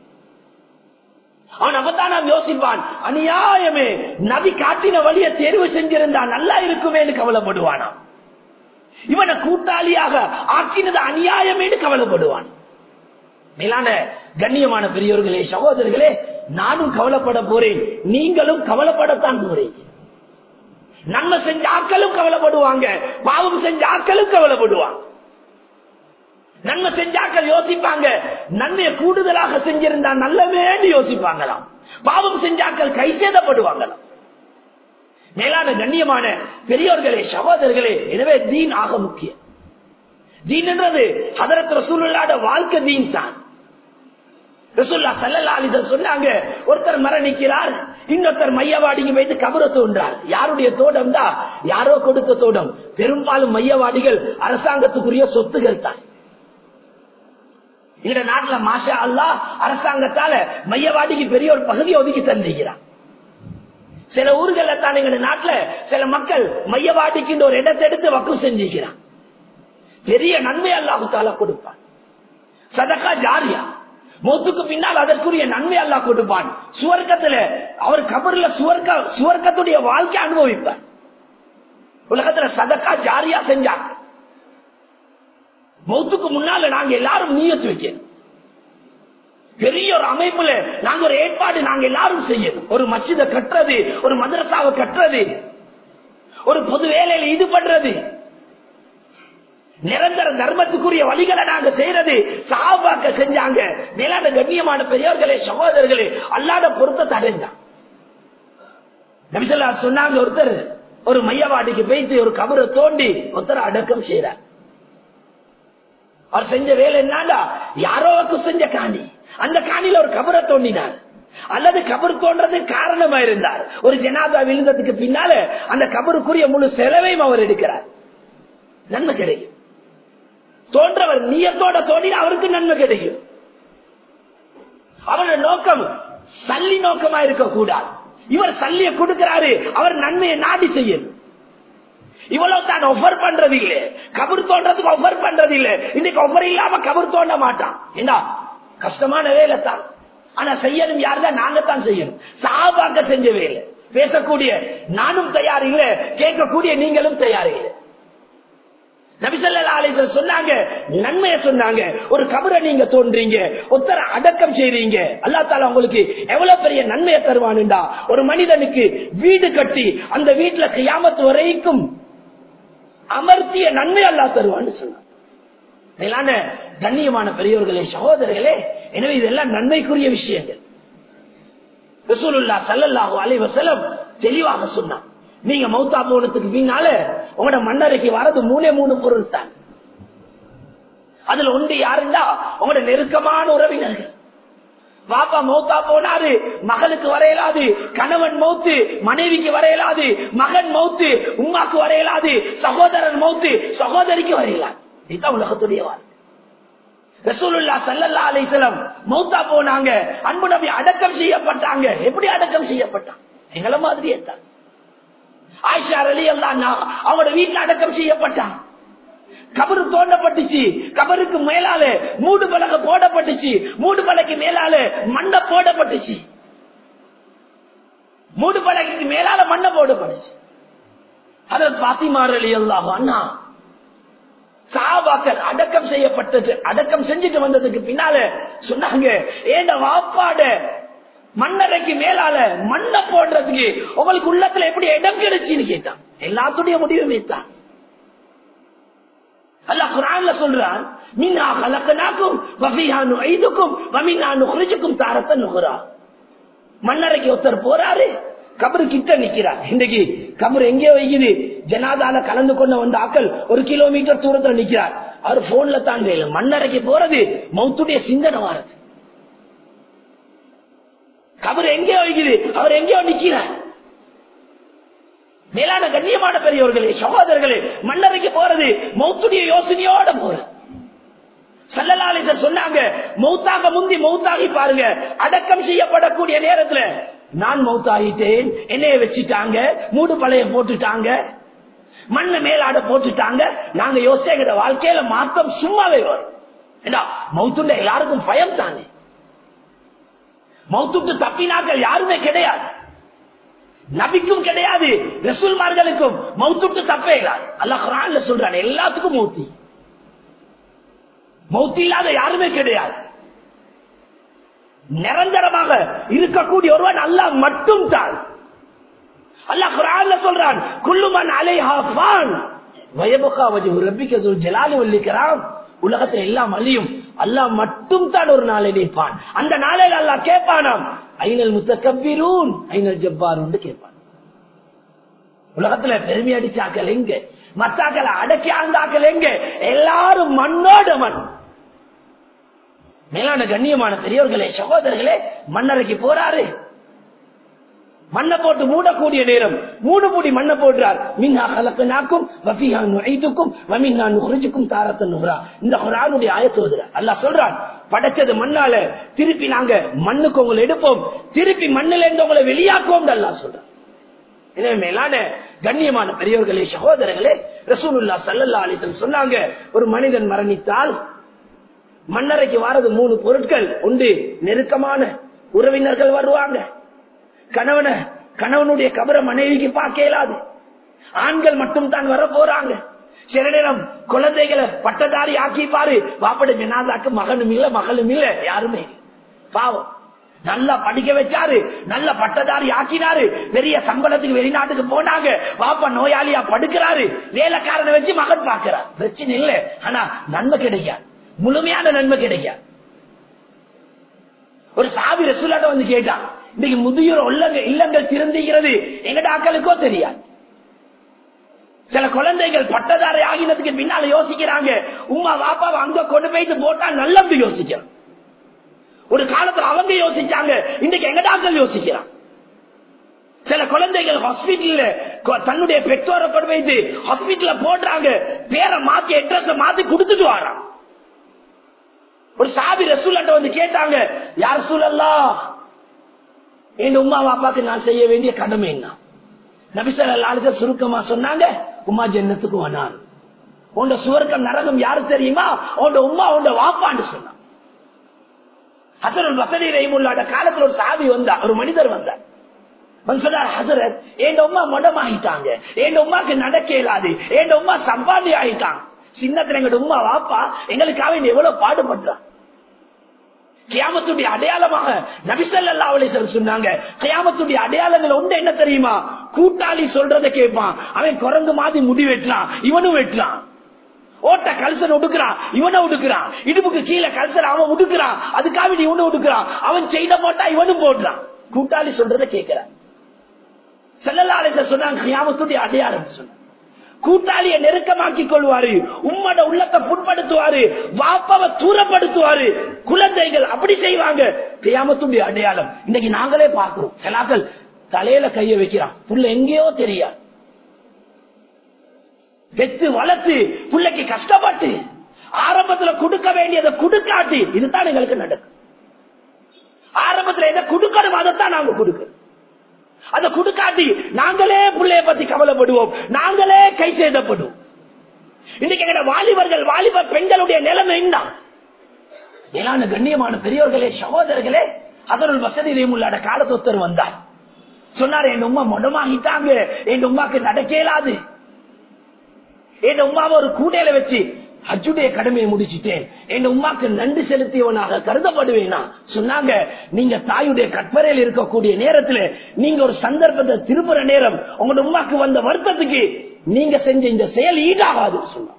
அவன் அப்பதான் யோசிப்பான், அநியாயமே, நபி காட்டின வழியை தேர்வு செஞ்சிருந்தா நல்லா இருக்குமேன்னு கவலைப்படுவானா. இவனை கூட்டாளியாக ஆக்கினது அநியாயமேன்னு கவலைப்படுவான். மேலான கண்ணியமான பெரியோர்களே, சகோதரர்களே, நானும் கவலைப்பட போறேன், நீங்களும் கவலைப்படத்தான் போறீங்க. நன்மை செஞ்ச ஆக்களும் கவலைப்படுவாங்க, பாவம் செஞ்ச ஆக்களும் கவலைப்படுவாங்க. நன்மை செஞ்சாக்கள் யோசிப்பாங்க, நன்மையை கூடுதலாக செஞ்சிருந்தா நல்லவேன்னு யோசிப்பாங்களாம். பாவம் செஞ்சாக்கள் கைசேதப்படுவாங்களாம். மேலான கண்ணியமான பெரியோர்களே, சகோதரர்களே, எனவே தீன் ஆக முக்கியம். தீன் என்றது ஹதரத் ரசூலுல்லாஹ்வுடைய வாழ்க்கை தீன் தான். ரசூலுல்லாஹ் ஸல்லல்லாஹு அலைஹி வஸல்லம் சொன்னாங்க, ஒருத்தர் மரணிக்கிறார், இன்னொருத்தர் மையவாடிக்கு போயிட்டு கபரை தோன்றார். யாருடைய தோட்டம் தான்? யாரோ கொடுத்த தோட்டம். பெரும்பாலும் மையவாடிகள் அரசாங்கத்துக்குரிய சொத்துகள் தான். இந்த நாட்டுல மாஷா அல்லாஹ் அரசாங்கத்தால மையவாடிக்கு பெரிய ஒரு பகுதியை ஒதுக்கி தந்திருக்கிறார். சில ஊர்கள தான் எங்க நாட்டுல சில மக்கள் மையவாடிக்கு ஒரு இடத்தை எடுத்து வக்ஃப் செஞ்சிருக்கிறான். பெரிய நன்மை அல்லாஹ் தஆலா கொடுப்பான். சதகா ஜாரியா, மௌத்துக்கு பின்னால் அதற்குரிய நன்மை அல்லாஹ் கொடுப்பான். சுவர்க்கத்துல அவர் கபர்ல சுவர்க்கத்துடைய வாழ்க்கை அனுபவிப்பார். உலகத்துல சதகா ஜாரியா செஞ்சாங்க. மௌத்துக்கு முன்னால நாங்க எல்லாரும் நியத்து வைக்கணும். பெரிய ஒரு அமைப்புல நாங்க ஒரு ஏற்பாடு நாங்க எல்லாரும் செய்யணும். ஒரு மஸ்ஜிதை கட்டுறது, ஒரு மதரசாவை கட்டுறது, ஒரு பொது வேலையில ஈடுபடுறது, நிரந்தர தர்மத்துக்குரிய வழிகளை நாங்க செய்யறது சஹாபாக்க செஞ்சாங்க. மேலான கண்ணியமான பெரியோர்களே, சகோதரர்களே, அல்லாஹ்வுடைய பொருத்தத்தை அடைஞ்சான். நபி ஸல்லல்லாஹு அலைஹி வஸல்லம் சொன்னாங்க, ஒருத்தர் ஒரு மையவாடிக்கு போயிட்டு ஒரு கபரை தோண்டி ஒருத்தர் அடக்கம் செய்யறார். அவர் செஞ்ச வேலை என்னடா, யாரோவுக்கு செஞ்ச காணி, அந்த காணியில ஒரு கபரை தோண்டினார், அல்லது கபர் தோன்றது காரணமா இருந்தார். ஒரு ஜனாதா விழுந்ததுக்கு பின்னால அந்த கபருக்குரிய முழு செலவையும் அவர் எடுக்கிறார், நன்மை கிடைக்கும். தோன்றவர் நியத்தோட தோண்டினா அவருக்கு நன்மை கிடைக்கும். அவருடைய நோக்கம் சல்லி நோக்கமா இருக்க கூடாது. இவர் சல்லிய கொடுக்கிறாரு, அவர் நன்மையை நாடி செய்யணும். இவ்வளவு தான் ஆஃபர் பண்றது இல்ல, கபர் தோன்றதுக்கு ஆஃபர் பண்றது இல்ல. இன்னைக்கு ஆஃபர் இல்லாம கபர் தோண்ட மாட்டான். என்ன கஷ்டமான வேலை தான், ஆனா செய்யணும் யாருதான்? நாங்க தான் செய்யணும். சஹாபாக்க செஞ்ச வேலை. பேசக்கூடிய நானும் தயார் இல்ல, கேட்கக்கூடிய நீங்களும் தயார் இல்லை. நபி ஸல்லல்லாஹு அலைஹி வஸல்லம் சொன்னாங்க, நன்மையை சொன்னாங்க. ஒரு கபரை நீங்க தோன்றீங்க, ஒருத்தர அடக்கம் செய்றீங்க, அல்லாஹ் தஆலா உங்களுக்கு எவ்வளவு பெரிய நன்மையை தருவானுண்டா. ஒரு மனிதனுக்கு வீடு கட்டி அந்த வீட்டுல கியாமத் வரைக்கும் அமர்த்திய நன்மை அல்லாஹ் தருவான்னு சொன்னாங்க. மேலான கண்ணியமான பெரியோர்களே, சகோதரர்களே, எனவே இதெல்லாம் நன்மைக்குரிய விஷயங்கள். ரசூலுல்லாஹ் ஸல்லல்லாஹு அலைஹி வஸல்லம் தெளிவாக சொன்னாங்க, நீங்க மௌத்தா போனதுக்கு பின்னால உங்களோட மண்ணறைக்கு வரது 3 பொருள் தான். அதுல ஒன்று யாருந்தா உங்களோட நெருக்கமான உறவினர்கள். பாப்பா மௌத்தா போனாரு, மகளுக்கு வரையலாது. கணவன் மௌத்து, மனைவிக்கு வரையலாது. மகன் மௌத்து, உம்மாக்கு வரையலாது. சகோதரன் மௌத்து, சகோதரிக்கு வரையலாது. இதுதான் உலகத்துடைய வாழ்க்கை. ரசூலுல்லாஹ் ஸல்லல்லாஹு அலைஹி வஸல்லம் மௌத்தா போனாங்க, அன்பு நபி அடக்கம் செய்யப்பட்டாங்க. எப்படி அடக்கம் செய்யப்பட்டாங்க? எங்கள மாதிரியே தான். ஆயிஷா ரலியல்லாஹு அன்ஹா அவங்களோட வீட்டுல அடக்கம் செய்யப்பட்டாங்க. கபரு தோண்டப்பட்டுச்சு, கபருக்கு மேலால மூடு பலகை போடப்பட்டுச்சு, மூடு பலகைக்கு மேலால மண்ணை போடப்பட்டுச்சு, மூடு பலகைக்கு மேலால மண்ணை போடப்பட்டுச்சு. ஹஜ்ரத் ஃபாத்திமா ரலியல்லாஹு அன்ஹா சஹாபாக்கள் அடக்கம் செஞ்சுட்டு வந்ததுக்கு பின்னால சொன்னாங்க, ஏண்ட வாப்பாட மண்ணறைக்கு மேலால மண்ணை போடுறதுக்கு உங்களுக்கு உள்ளத்துல எப்படி இடம் கிடைச்சுன்னு கேட்டான். எல்லாத்துடைய முடிவுமே தான். அல்லாஹ் குர்ஆன்ல சொல்றான், மின்னா கலக்கனாக்கும் வஃபீஹா நுஈதுக்கும் வமின்னா நுக்ரிஜுக்கும் தாரத்தன் உக்ரா. மண்ணறைக்கு ஒருத்தர் போறாரு, கபரு கிட்ட நிக்கிறார். இன்னைக்கு கபரு எங்கே வைக்குது, ஜனாதால கலந்து கொண்டு வந்த ஆக்கள் 1 கிலோமீட்டர் தூரத்துல நிக்கிறார். அவர் போன்ல தான் வேலை. மண்ணறைக்கு போறது மௌத்துடைய சிந்தனை வாரது. கபரு எங்கே வைக்குது, அவர் எங்கேயோ நிக்கிறார். மேலான கண்ணியமான பெரியவர்களே, சகோதரர்களே, மண்ணறைக்கு போறது மௌத்துடைய யோசனையோட போறது. ஸல்லல்லாஹு அலைஹி வஸல்லம் சொன்னாங்க, மௌத்தாக முந்தி மௌத்தாகி பாருங்க. அடக்கம் செய்யப்படக்கூடிய நேரத்துல நான் மௌத்தாகிட்டேன், என்னைய வச்சுட்டாங்க, மூடு பழைய போட்டுட்டாங்க, மண்ணு மேலாட போட்டுட்டாங்க. நாங்க யோசிக்கிற வாழ்க்கையில மாற்றம் சும்மாவே வரும். மௌத்துண்ட எல்லாருக்கும் பயம் தானே. மௌத்துக்கு தப்பினாக்கள் யாருமே கிடையாது, நபிக்கும் கிடையாது, ரசூல்மார்களுக்கும் மௌத்துக்கு தப்பே இல்லாது. அல்லாஹ் குர்ஆன்ல சொல்றான், எல்லாத்துக்கும் மௌத்தி. மௌத்தி இல்லாத யாருமே கிடையாது. நிரந்தரமாக இருக்கக்கூடிய ஒருவன் அல்லாஹ் மட்டும் தான். அல்லாஹ் குர்ஆன்ல சொல்றான், குல்லு மன் அலைஹா ஃபான் வயபகா வஜ்ஹு ரப்பிக ذுல் ஜலாலி வல் இக்ராம். உலகத்துல எல்லாம் அழியும், அல்லாஹ் மட்டும் தான் ஒரு நாளை நிற்பான். அந்த நாளையில் அல்லாஹ் கேட்பானாம், ஐனல் முத்தகப்பிரூன் ஐனல் ஜப்பாரூன் கேட்பான். உலகத்துல பெருமை அடிச்சாக்கள் எங்க, மத்தாக்களை அடக்கி ஆண்டாக்கள் எங்க, எல்லாரும் மண்ணோட மண். மேலான கண்ணியமான பெரியவர்களே, சகோதரர்களே, மண்ணறைக்கு போறாரு. மண்ணை போட்டு மூடக்கூடிய நேரம் 3 மூடி மண்ணை போடுறார். மின்னா கலக்கனாக்கும் வஃபீஹா நுஈதுக்கும் வமின்னா நுக்ரிஜுக்கும் தாரத்தன் உக்ரா. இந்த குர்ஆனுடைய ஆயத்து ஓதுறார். அல்லாஹ் சொல்றான், படைச்சது மண்ணால, திருப்பி நாங்க மண்ணுக்கு உங்களை எடுப்போம், திருப்பி மண்ணில இருந்து உங்களை வெளியாக்குவோம் அல்லாஹ் சொல்றான். எனவே மேலான கண்ணியமான பெரியவர்களே, சகோதரர்களே, ரசூலுல்லாஹ் ஸல்லல்லாஹு அலைஹி வஸல்லம் சொன்னாங்க, ஒரு மனிதன் மரணித்தால் மண்ணறைக்கு வாரது 3 பொருட்கள் உண்டு. நெருக்கமான உறவினர்கள் வருவாங்க. கணவனுடைய கபர மனைவிக்கு பார்க்க இயலாது, ஆண்கள் மட்டும் தான் வர போறாங்க. சில நேரம் குழந்தைகளை பட்டதாரி ஆக்கிப்பாரு. வாப்பட ஜனாதாக்கு மகனும் இல்ல மகளும் இல்ல, யாருமே பாவம். நல்லா படிக்க வச்சாரு, நல்ல பட்டதாரி ஆக்கினாரு, பெரிய சம்பளத்துக்கு வெளிநாட்டுக்கு போனாங்க, வாப்பா நோயாளியா படுக்கிறாரு, வேலைக்காரனை வச்சு மகன் பாக்குறார். பிரச்சனை இல்லை, ஆனா நன்மை கிடைக்காது, முழுமையான நன்மை கிடைக்காது. ஒரு சாபி ரசூலாட்ட வந்து கேட்டான், இன்னைக்கு முதியோர் இல்லங்கள் திறந்துகிறது எங்கட ஆக்களுக்கோ தெரியாது. சில குழந்தைகள் பட்டதாரி ஆகினதுக்கு பின்னால யோசிக்கிறாங்க, உமா வாப்பாவை அங்க கொண்டு போயிட்டு போட்டா நல்லது யோசிக்கிறான். ஒரு காலத்துல அவங்க யோசிச்சாங்க, இன்னைக்கு எங்கட ஆக்கள் யோசிக்கிறான். சில குழந்தைகள் ஹாஸ்பிட்டல்ல தன்னுடைய பெற்றோரை கொண்டு போயிட்டு ஹாஸ்பிட்டல்ல போடுறாங்க, பேரை மாத்தி அட்ரஸ் மாத்தி கொடுத்துட்டு வரான். ஒரு சாபி ரசூலாட்ட வந்து கேட்டாங்க, யார் ரசூலல்லாஹ், என் உமா பாப்பாக்கு நான் செய்ய வேண்டிய கடமை என்ன? நபி ஸல்லல்லாஹு அலைஹி வஸல்லம் சுருக்கமா சொன்னாங்க, உம்மா ஜன்னத்துக்கு வனார். உண்ட சுவர்க்கம் நரகம் யாரு தெரியுமா? உண்ட உம்மா உண்ட வாப்பான்னு சொன்னான். ஹஸனுல் பஸரி ரஹிமஹுல்லாஹ் காலத்துல ஒரு சாபி வந்தா, ஒரு மனிதர் வந்தார். சொன்னார், ஹஸரத், என் உம்மா மடமாயிட்டாங்க, என் உமாக்கு நடக்க இயலாது, என் உம்மா சம்பாதி ஆயிட்டாங்க. சின்னத்துல எங்க உம்மா வாப்பா எங்களுக்காக எவ்வளவு பாடுபடுறான். கியாமத்துடைய அடையாளமாக நபி ஸல்லல்லாஹு அலைஹி வஸல்லம் சொன்னாங்க, கியாமத்துடைய அடையாளங்கள் ஒன்று என்ன தெரியுமா? கூட்டாளி சொல்றதை கேட்பான், அவன் குரங்கு மாதிரி முடி வெட்டுறான், இவனும் வெட்டுறான். ஓட்ட கல்சன் உடுக்கிறான், இவனை உடுக்கிறான். இடுப்புக்கு கீழே கல்சன் அவன் உடுக்கிறான், அதுக்காக இவனு உடுக்கிறான். அவன் செய்த போட்டா இவனும் போடுறான். கூட்டாளி சொல்றதை கேட்கிறான். ஸல்லல்லாஹு அலைஹி வஸல்லம் சொன்னாங்க, கியாமத்துடைய அடையாளம் சொன்னாங்க. கூட்டாளியை நெருக்கமாக்கி கொள்வாரு, உம்மட உள்ளத்தை புண்படுத்துவாரு, வாப்பாவை தூரப்படுத்துவாரு. குழந்தைகள் அப்படி செய்வாங்க. கியாமத்துடைய அடையாளம் இன்னைக்கு நாங்களே பார்க்கிறோம். சிலாக்கள் தலையில கைய வைக்கிறான், புள்ள எங்கேயோ தெரியாது, வெத்து வளர்த்து புள்ளைக்கு கஷ்டப்பட்டு ஆரம்பத்துல கொடுக்க வேண்டியதை கொடுக்காட்டி, இதுதான் எங்களுக்கு நடக்கும். ஆரம்பத்துல எதை கொடுக்கணும் அதைத்தான் நாங்க கொடுக்கிறோம். அதை கொடுக்காட்டி நாங்களே பிள்ளைய பத்தி கவலைப்படுவோம், நாங்களே கை செய்தப்படுவோம். இன்னைக்கு எங்க வாலிபர்கள் வாலிப பெண்களுடைய நிலைமை என்ன? மேலான கண்ணியமான பெரியவர்களே, சகோதரர்களே, ஹஸனுல் பஸரி ரஹிமஹுல்லாஹ் காலத்தொத்தர் வந்தார். சொன்னார், என் உம்மா மொடமாகிட்டாங்க, என் உம்மாக்கு நடக்க இயலாது. என் உம்மாவை ஒரு கூடையில வச்சு ஹஜ்ஜுடைய கடமையை முடிச்சுட்டேன், என் உம்மாக்கு நன்றி செலுத்தியவனாக கருதப்படுவேனா சொன்னாங்க. நீங்க தாயுடைய கற்பரையில் இருக்கக்கூடிய நேரத்துல நீங்க ஒரு சந்தர்ப்பத்தை திருப்புற நேரம் உங்களோட உம்மாக்கு வந்த வருத்தத்துக்கு நீங்க செஞ்ச இந்த செயல் ஈடாகாது சொன்னாங்க.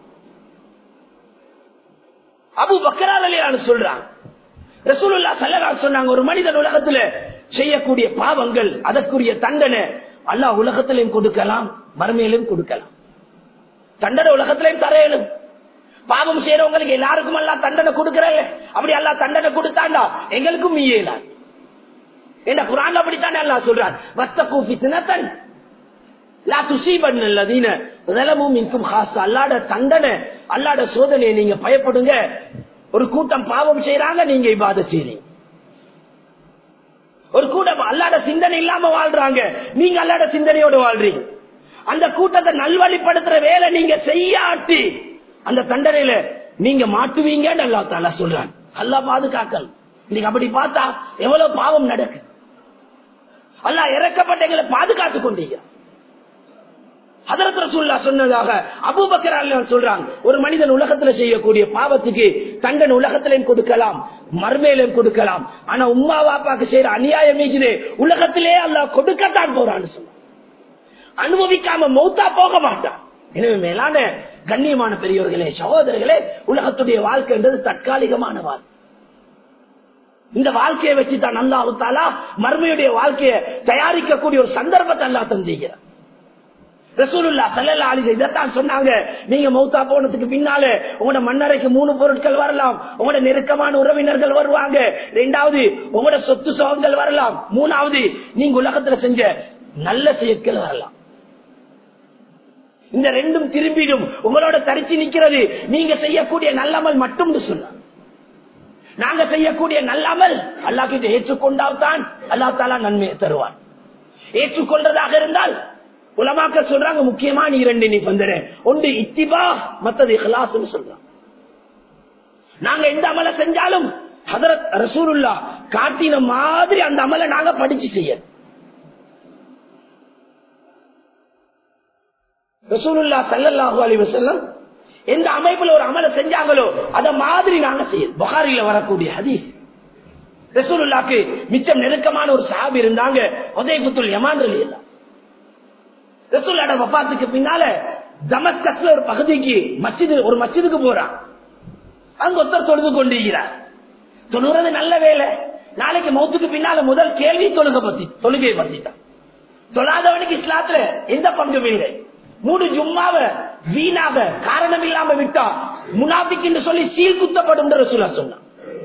அபூ பக்கர் ரலியல்லாஹு அன்ஹு சொல்றாங்க, ரசூலுல்லாஹ் ஸல்லல்லாஹு அலைஹி வஸல்லம் சொன்னாங்க, ஒரு மனிதன் உலகத்துல செய்யக்கூடிய பாவங்கள் அதற்குரிய தண்டனை அல்லாஹ் உலகத்திலையும் கொடுக்கலாம், மறுமையிலும் கொடுக்கலாம். தண்டனை உலகத்திலையும் தரையிலும். பாவம் செய்யறவங்களுக்கு எல்லாருக்கும் அல்லாஹ் தண்டனை கொடுக்கறல்ல, அப்படி அல்லாஹ் தண்டனை கொடுத்தாண்டா எங்களுக்கும் மீயலாம். என்ன குர்ஆன்ல அப்படித்தானே அல்லாஹ் சொல்றான், வத்தகு ஃபித்னத்தன் லா துஸீபன் அல்லதீன ஸலமு மின்கும் ஹாஸா. அல்லாஹ்வுடைய தண்டனை, அல்லாஹ்வுடைய சோதனையை நீங்க பயப்படுங்க. ஒரு கூட்டம் பாவம் செய்யறாங்க, நீங்க இபாதத் செய்றீங்க. ஒரு கூட்டம் அல்லாஹ்வுடைய சிந்தனை இல்லாம வாழ்றாங்க, நீங்க அல்லாஹ்வுடைய சிந்தனையோட வாழ்றீங்க. அந்த கூட்டத்தை நல்வழிப்படுத்துற வேலை நீங்க செய்யாட்டி அந்த தண்டனையில நீங்க மாட்டுவீங்க அல்லாஹ் தஆலா சொல்றான். அல்லாஹ் பாதுகாக்கல். நீங்க அப்படி பார்த்தா எவ்வளவு பாவம் நடக்கு. அல்லாஹ் இறக்கப்பட்ட எங்களை பாதுகாத்துக் கொண்டீங்க. ஹதரத் ரசூலுல்லாஹ் சொன்னதாக அபூபக்கர் ரலியல்லாஹு சொல்றாங்க, ஒரு மனிதன் உலகத்துல செய்யக்கூடிய பாவத்துக்கு தண்டனை உலகத்திலேயும் கொடுக்கலாம், மறுமையிலும் கொடுக்கலாம். ஆனா உம்மா வாப்பாக்கு செய்யற அநியாயம் உலகத்திலே அல்லாஹ் கொடுக்கத்தான் போறான்னு சொல்ல, அனுபவிக்காம மௌத்தா போக மாட்டான். எனவே மேலான கண்ணியமான பெரியோர்களே, சகோதரர்களே, உலகத்துடைய வாழ்க்கைன்றது தற்காலிகமான வாழ்க்கை. இந்த வாழ்க்கையை வச்சு தான் அல்லாஹ் தஆலா மறுமையுடைய வாழ்க்கையை தயாரிக்கக்கூடிய ஒரு சந்தர்ப்பத்தை அல்லாஹ் தந்திருக்கிறார். ரசூலுல்லாஹ் ஸல்லல்லாஹு அலைஹி வஸல்லம் இதைத்தான் சொன்னாங்க, நீங்க மௌத்தா போனதுக்கு பின்னால உங்களோட மன்னரைக்கு 3 பொருட்கள் வரலாம். உங்களோட நெருக்கமான உறவினர்கள் வருவாங்க. 2வது உங்களோட சொத்து சுகங்கள் வரலாம். 3வது நீங்க உலகத்துல செஞ்ச நல்ல செயல்கள் வரலாம். இந்த 2ம் திரும்பிடும் உங்களோட தரிச்சு நிக்கிறது நீங்க செய்யக்கூடிய நல்லமல் மட்டும் சொன்னாங்க. நாங்க செய்யக்கூடிய நல்லமல் அல்லாஹ் கிட்ட ஏற்றுக்கொண்டால்தான் அல்லாஹ் தஆலா நன்மையை தருவான். ஏற்றுக்கொள்றதாக இருந்தால் உலமாக்கள் சொல்றாங்க, முக்கியமான 2 நிபந்தனை, ஒன்று இத்திபா, மற்றது இஹ்லாஸ்னு சொல்றாங்க. நாங்க எந்த அமலை செஞ்சாலும் ஹதரத் ரசூலுல்லாஹ் காட்டின மாதிரி அந்த அமலை நாங்க படிச்சு செய்யணும். ரசூலுல்லாஹ் ஸல்லல்லாஹு அலைஹி வஸல்லம் எந்த அமைப்புல ஒரு அமலை செஞ்சாங்களோ அத மாதிரி நாங்க செய்யணும். புகாரில வரக்கூடிய ஹதீஸ். ரசூலுல்லாஹ்க்கு மிச்சம் நெருக்கமான ஒரு சஹாபி இருந்தாங்க, ஹுதைஃபத்துல் யமான் ரலியல்லாஹு. ரசூலுல்லாஹ் வஃபாத்துக்கு பின்னால தமஸ்கஸ்ல ஒரு பகுதிக்கு ஒரு மஸ்ஜிதுக்கு போறான். அங்க ஒருத்தர் தொழுது கொண்டிருக்கிறார். தொழுகிறது நல்ல வேலை. நாளைக்கு மௌத்துக்கு பின்னால முதல் கேள்வி தொழுகையை பத்தி தான். தொழாதவனுக்கு இஸ்லாத்துல எந்த பங்கும் இல்லை. 3 ஜும்மாவை வீணாக காரணம் இல்லாம விட்டா முனாபிக் என்று சொல்லி சீல் குத்தப்படும் ரசூலுல்லாஹ் சொன்னார்.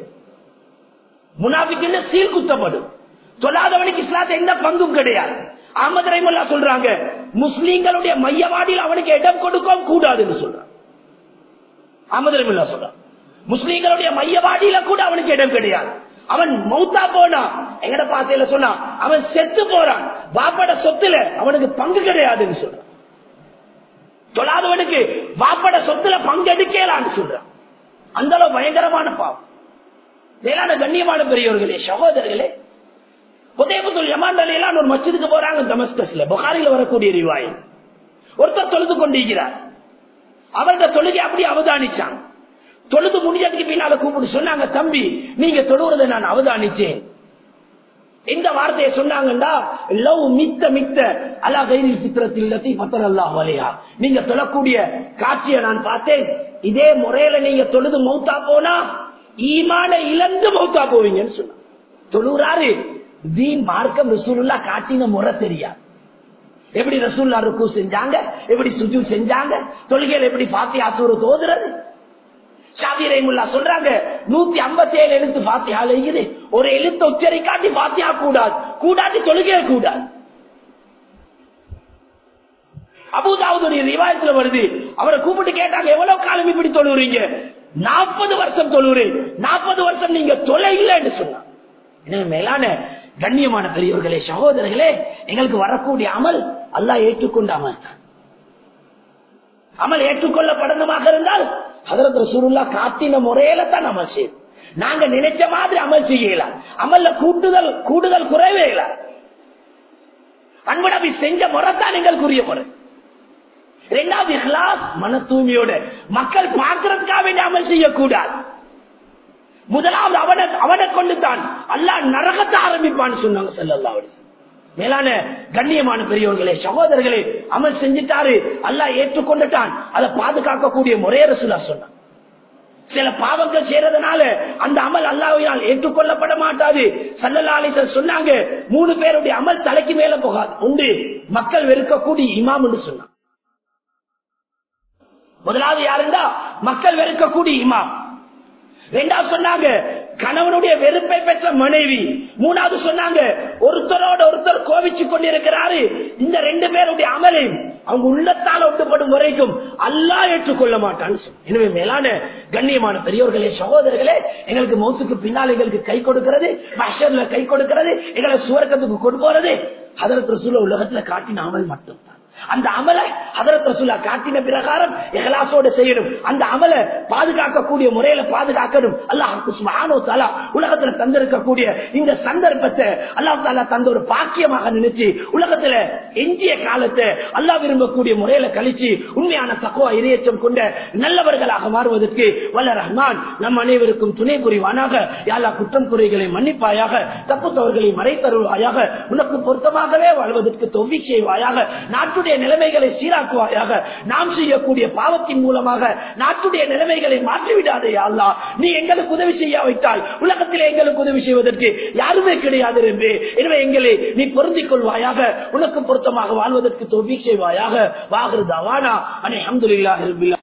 முனாபிக் என்று சீல் குத்தப்படும். தொழாதவனுக்கு இஸ்லாத்துல எந்த பங்கும் கிடையாது. அஹ்மத் ரஹிமத்துல்லாஹ் சொல்றாங்க, முஸ்லிம்களுடைய மையவாடியில் அவனுக்கு இடம் கொடுக்க கூடாதுன்னு சொல்றாங்க. அஹ்மத் ரஹிமத்துல்லாஹ் சொல்றாங்க, முஸ்லிம்களுடைய மையவாடியில கூட அவனுக்கு இடம் கிடையாது. அவன் மௌத்தா போனா எங்கட பாசையில சொன்னா அவன் செத்து போறான், வாப்பட சொத்துல அவனுக்கு பங்கு கிடையாதுன்னு சொல்றான். தொழாதவனுக்கு வாப்பட சொத்துல பங்கு எடுக்கலான்னு சொல்றான். அந்த அளவு பயங்கரமான பாவம். மேலான கண்ணியமான பெரியவர்களே, சகோதரர்களே, ஹுதைஃபத்துல் யமான் ரலியல்லாஹு ஒரு மஸ்ஜிதுக்கு போறாங்க தமஸ்கஸ்ல. புகாரில வரக்கூடிய ரிவாயத். ஒருத்தர் தொழுது கொண்டிருக்கிறார். அவருடைய தொழுகை அப்படி அவதானிச்சாங்க. தொழுது முடிஞ்சதுக்கு பின்னால கூப்பிட்டு சொன்னாங்க, தம்பி நீங்க தொழுகிறத நான் அவதானிச்சேன். எந்த வார்த்தையை சொன்னாங்கண்டா, லவ் மித்த மித்த அலா கைரில் சித்திரத்தில் பத்தரல்லாஹு அலைஹா, நீங்க தொழக்கூடிய காட்சியை நான் பார்த்தேன். இதே முறையில நீங்க தொழுது மௌத்தா போனா ஈமான இழந்து மௌத்தா போவீங்கன்னு சொன்னாங்க. தொழுறாரு, தீன் மார்க்கம் ரசூலுல்லாஹ் காட்டின முறை தெரியாது. எப்படி ரசூலுல்லாஹ் ருக்கு செஞ்சாங்க, எப்படி சுஜூத் செஞ்சாங்க, தொழுகையில எப்படி ஃபாத்திஹா சூரத் ஓதுறது. ஷாஃபி ரஹிமத்துல்லாஹ் சொல்றாங்க, 157 எழுத்து ஃபாத்திஹால இருக்குது. ஒரு எழுத்து உச்சரிக்காட்டி ஃபாத்திஹா கூடாது, கூடாட்டி தொழுகை கூடாது. அபூ தாவூதுடைய ரிவாயத்துல வருது, அவரை கூப்பிட்டு கேட்டாங்க, எவ்வளவு காலம் இப்படி தொழுறீங்க? 40 வருஷம் தொழுறேன். 40 வருஷம் நீங்க தொலை இல்லைன்னு சொன்னாங்க. எனவே மேலான கண்ணியமான பெரியவர்களே, சகோதரர்களே, எங்களுக்கு வரக்கூடிய அமல் அல்லாஹ் ஏற்றுக்கொண்ட அமல். அமல் ஏற்றுக்கொள்ளப்படணுமாக இருந்தால் ஹதரத் ரசூலுல்லாஹ் காட்டின முறையில தான் அமல் செய்யும். நாங்க நினைச்ச மாதிரி அமல் செய்யலாம். அமல்ல கூடுதல் குறைவே இல்லை. அன்பு நபி செஞ்ச முறை தான் எங்களுக்குரிய முறை. இரண்டாவது இஹ்லாஸ், மன தூய்மையோட. மக்கள் பார்க்கறதுக்காக வேண்டிய அமல் செய்யக்கூடாது. முதலாவது அவனை கொண்டு தான் அல்லாஹ் நரகத்தை ஆரம்பிப்பான்னு சொன்னாங்க ஸல்லல்லாஹு அலைஹி வஸல்லம். மேலான கண்ணியமான பெரியவர்களே, சகோதரர்களே, அமல் செஞ்சிட்டாரு, அல்லாஹ் ஏற்றுக்கொண்டுட்டான், அதை பாதுகாக்கக்கூடிய முறைய ரசூலுல்லாஹ் சொன்னாங்க. சில பாவங்கள் செய்யறதுனால அந்த அமல் அல்லாஹ்வினால் ஏற்றுக்கொள்ளப்பட மாட்டாது. ஸல்லல்லாஹு அலைஹி வஸல்லம் சொன்னாங்க, 3 பேருடைய அமல் தலைக்கு மேல போகாது. ஒன்று, மக்கள் வெறுக்கக்கூடிய இமாம் என்று சொன்னாங்க. முதலாவது யாருண்டா மக்கள் வெறுக்கக்கூடிய இமாம். இரண்டாவது சொன்னாங்க கணவனுடைய வெறுப்பை பெற்ற மனைவி. மூணாவது சொன்னாங்க ஒருத்தரோட ஒருத்தர் கோபிச்சு கொண்டிருக்கிறாரு. இந்த 2 பேருடைய அமலை அவங்க உள்ளத்தால் ஒட்டுப்படும் வரைக்கும் அல்லாஹ் ஏற்றுக்கொள்ள மாட்டான்னு. எனவே மேலான கண்ணியமான பெரியோர்களே, சகோதரர்களே, எங்களுக்கு மௌத்துக்கு பின்னால் எங்களுக்கு கை கொடுக்கிறது, மஹ்ஷர்ல கை கொடுக்கிறது, எங்களை சுவர்க்கத்துக்கு கொண்டு போறது ஹதரத் ரசூலுல்லாஹ் உலகத்துல காட்டின அமல் மட்டும். அந்த அமலை ஹதரத் ரசூலுல்லாஹ் காட்டின பிரகாரம் இஹ்லாஸோடு செய்யணும். அந்த அமலை பாதுகாக்கக்கூடிய முறையில பாதுகாக்கணும். அல்லாஹ் சுப்ஹானஹு வ தஆலா உலகத்துல தந்திருக்கக்கூடிய இந்த சந்தர்ப்பத்தை அல்லாஹ் தஆலா தந்த ஒரு பாக்கியமாக நினைச்சு உலகத்துல எஞ்சிய காலத்தை அல்லாஹ் விரும்பக்கூடிய முறையில கழிச்சு உண்மையான தக்வா இறையச்சம் கொண்ட நல்லவர்களாக மாறுவதற்கு வல்ல ரஹ்மான் நம் அனைவருக்கும் துணை புரிவானாக. யா அல்லாஹ் குற்றம் குறைகளை மன்னிப்பாயாக, தப்பு தவறுகளை மறைத்தருள்வாயாக, உனக்கு பொருத்தமாகவே வாழ்வதற்கு தௌஃபீக் செய்வாயாக. நாட்டுடைய நிலைமைகளை சீராக்குவாயாக. நாம் செய்யக்கூடிய பாவத்தின் மூலமாக நாட்டுடைய நிலைமைகளை மாற்றிவிடாதே யா அல்லாஹ். நீ எங்களுக்கு உதவி செய்யாவிட்டால் உலகத்தில் எங்களுக்கு உதவி செய்வதற்கு யாருமே கிடையாது என்று. எனவே எங்களை நீ பொருந்திக் கொள்வாயாக, உனக்கு பொருத்தமாக வாழ்வதற்கு தௌஃபீக் செய்வாயாக. வாஹிரு தஅவானா அல்ஹம்துலில்லாஹி ரப்பில்